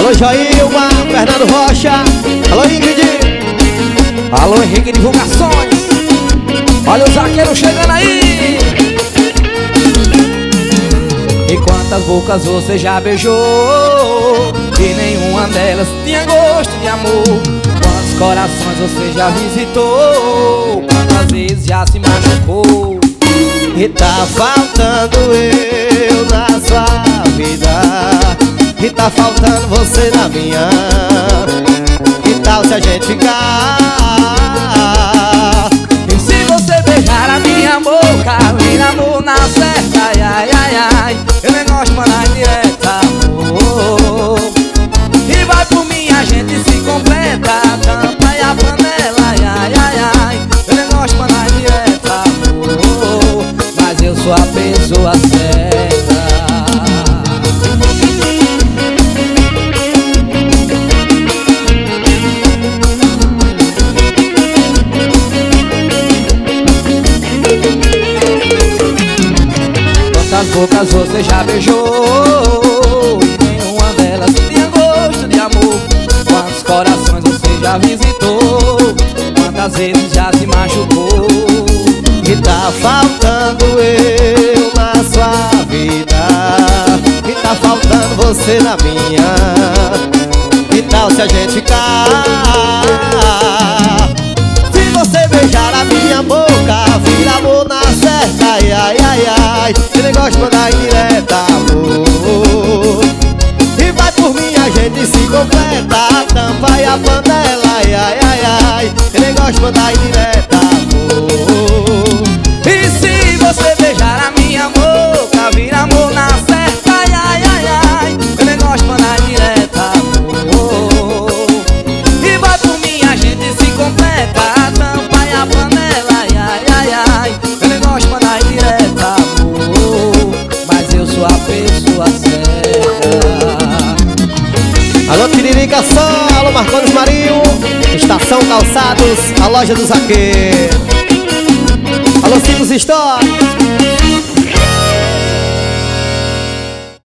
Alô Joilma, Fernando Rocha. Alô Ingrid. Alô Henrique Divulgações. Olha o zagueiro chegando aí. E quantas bocas você já beijou e nenhuma delas tinha gosto de amor? Quantos corações você já visitou? Quantas vezes já se machucou? E tá faltando eu na sua vida, e tá faltando você na minha. Que tal se a gente ficar? E se você beijar a minha boca, vira amor na certa, ai, ai, ai, ai. Eu nem gosto de mandar indireta, amor. E vai por mim, a gente se completa, a tampa e a panela, ai, ai, ai, ai. Eu nem gosto de mandar indireta, amor, mas eu sou a pessoa certa. Quantas bocas você já beijou e nenhuma delas tinha gosto de amor? Quantos corações você já visitou? Quantas vezes já se machucou? E tá faltando eu na sua vida, e tá faltando você na minha. Que tal se a gente ficar? Se você beijar a minha boca, vira amor na certa, ai, ai, ai, ai. Eu nem gosto de mandar indireta, amor. E vai por mim, a gente se completa, a tampa e a panela, ai, ai, ai, ai. Eu nem gosto de mandar indireta, amor. E se você beijar a minha boca, vira amor na certa, ai, ai, ai, ai. Eu nem gosto de mandar direta, amor. E vai por mim, a gente se completa, a tampa e a panela, ai, ai, ai, ai. Eu nem gosto de mandar direta, amor, mas eu sou a pessoa certa. Alô Tiririca Só, alô Marcones Marinho, Estação Calçados, a loja do Zaqueiro. Alô Cimos Store.